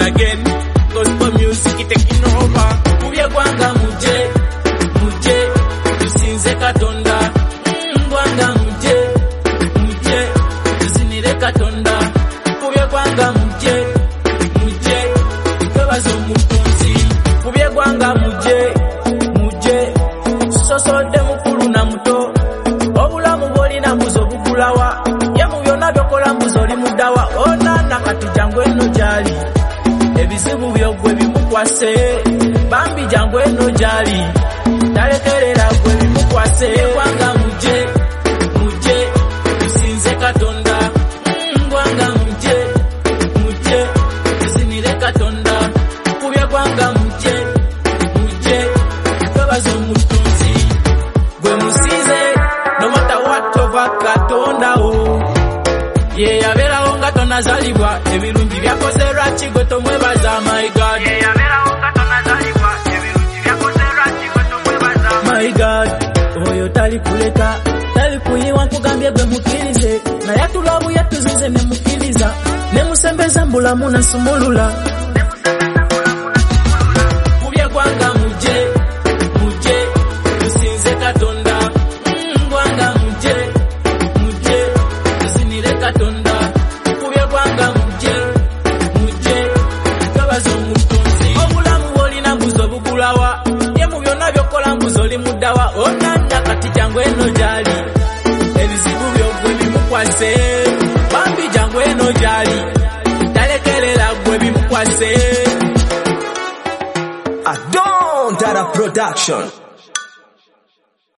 again. Gospel music taking over. Kubye gwanga muje, muje, tusinze Katonda. Gwanga muje, muje, tuzinire Katonda. Kubye gwanga muje, muje, twebaze omutonzi. Kubye gwanga muje, muje, sosode mukulu na muto. Obulamu bolina mbuzo bugulawa. Yemu byonna byokola mbuzo oli mudawa. Onana kati jangu eno jali. Ebizibu byogwe bimukwase. Bambi jangu eno jali. Talekerera gwe bimukwase. Gwanga muje, muje, tusinze Katonda. Gwanga muje, muje, tuzinire Katonda. Kubye gwanga muje, muje, twebaze omutonzi. Gwe musize, no matter what over Katonda o. Ye yaberaho nga tonazalibwa, ebirungi byakoze lwaki gwe tomwebaza, my God. Ye yaberaho nga tonazalibwa, ebirungi byakoze lwaki gwe tomwebaza, my God. Oyo tali kuleka, tali kuyiwa nkugambye gwe mukkirize, naye atulabu yatuzize ne mukkiriza, ne musembeza mbulamu nasumulula. Kubye gwanga muje, muje, tusinze Katonda. Gwanga muje, muje, tuzinire Katonda. Kubye gwanga muje, muje, twebaze omutonzi. Obulamu bwolina mbuzo bugulawa. Ye mu byonna byokola mbuzo oli mudawa. Onanda kati jangu eno jali. Ebizibu byogwe bimukwase. Bambi jangu eno jali. Talekerera gwe bimukwase. Adon Dada Production.